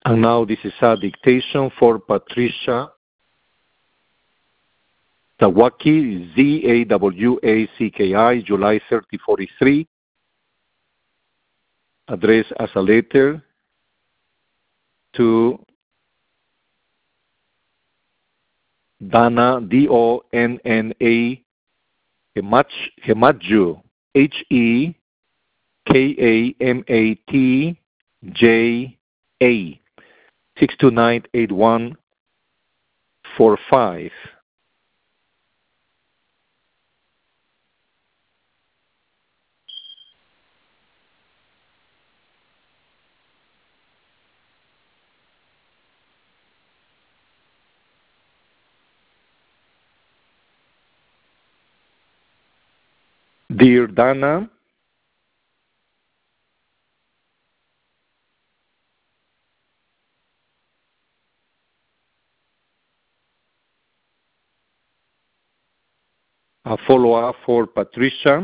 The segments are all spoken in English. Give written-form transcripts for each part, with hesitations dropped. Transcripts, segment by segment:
And now this is a dictation for Patricia Zawacki, Zawacki, July 30, 43. Addressed as a letter to Donna, D-O-N-N-A, Hematju, H-E-K-A-M-A-T-J-A, 629-8145. Dear Dana, a follow-up for Patricia.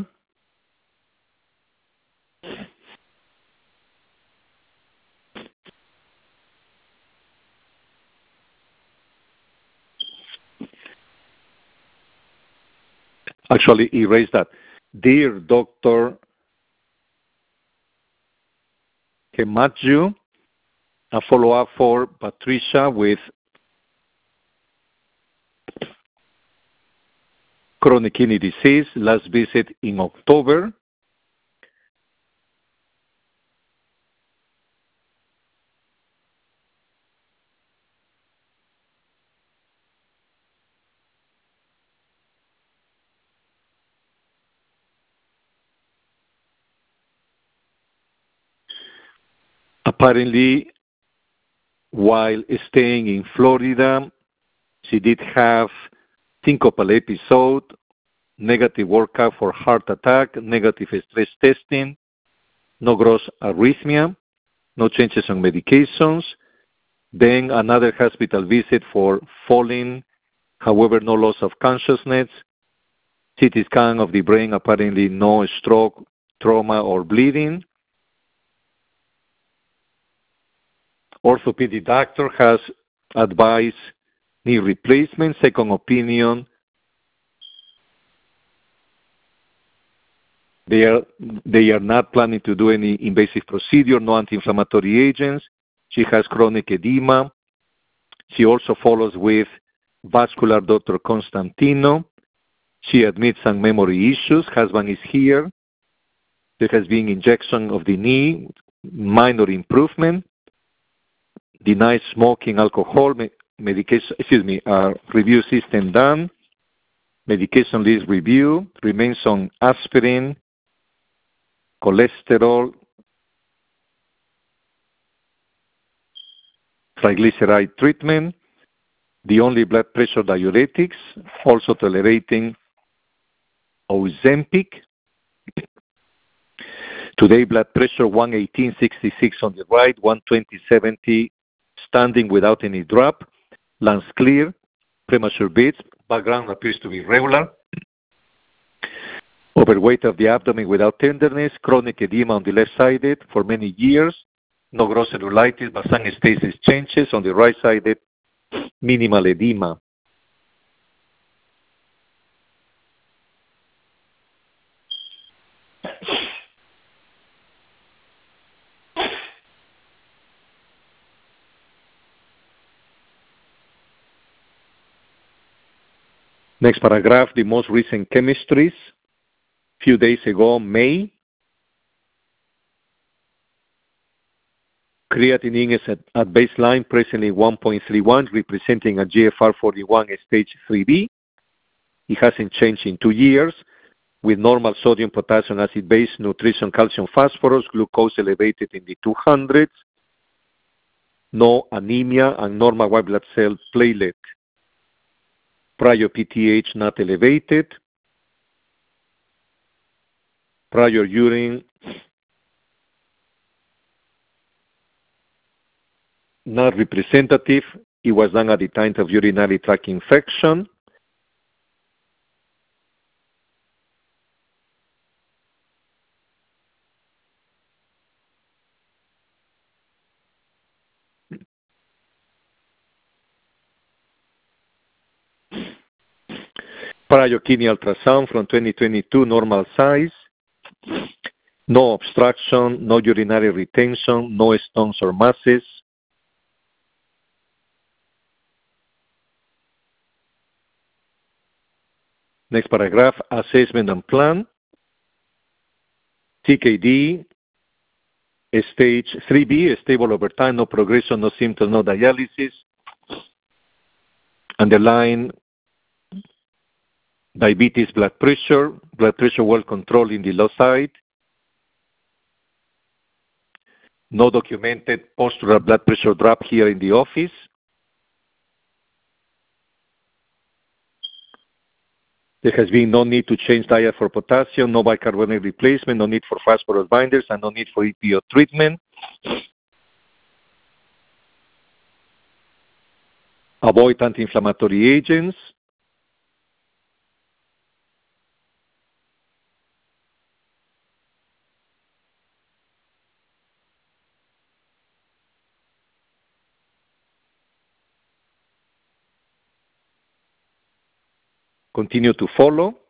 Actually, erase that. Dear Dr. Hematju, a follow-up for Patricia with chronic kidney disease, last visit in October. Apparently, while staying in Florida, she did have syncopal episode, negative workup for heart attack, negative stress testing, no gross arrhythmia, no changes on medications, then another hospital visit for falling, however, no loss of consciousness, CT scan of the brain, apparently no stroke, trauma, or bleeding. Orthopedic doctor has advised knee replacement, second opinion. They are not planning to do any invasive procedure, no anti-inflammatory agents. She has chronic edema. She also follows with vascular Dr. Constantino. She admits some memory issues. Husband is here. There has been injection of the knee, minor improvement. Denies smoking, alcohol, medication, review system done. Medication list review, remains on aspirin, cholesterol, triglyceride treatment, the only blood pressure diuretics, also tolerating Ozempic. Today, blood pressure 118/66 on the right, 120/70 standing without any drop, lungs clear, premature beats, background appears to be regular, overweight of the abdomen without tenderness, chronic edema on the left-sided for many years, no gross cellulitis, but some stasis changes on the right-sided, minimal edema. Next paragraph, the most recent chemistries. Few days ago, May, creatinine is at baseline, presently 1.31, representing a GFR41 stage 3B. It hasn't changed in 2 years, with normal sodium, potassium, acid base, nutrition, calcium, phosphorus, glucose elevated in the 200s, no anemia, and normal white blood cell platelet. Prior PTH not elevated. Prior urine not representative. It was done at the time of urinary tract infection. Prior kidney ultrasound from 2022, normal size. No obstruction, no urinary retention, no stones or masses. Next paragraph, assessment and plan. CKD, stage 3B, stable over time, no progression, no symptoms, no dialysis. Underline diabetes, blood pressure well controlled in the low side. No documented postural blood pressure drop here in the office. There has been no need to change diet for potassium, no bicarbonate replacement, no need for phosphorus binders, and no need for EPO treatment. Avoid anti-inflammatory agents. Continue to follow.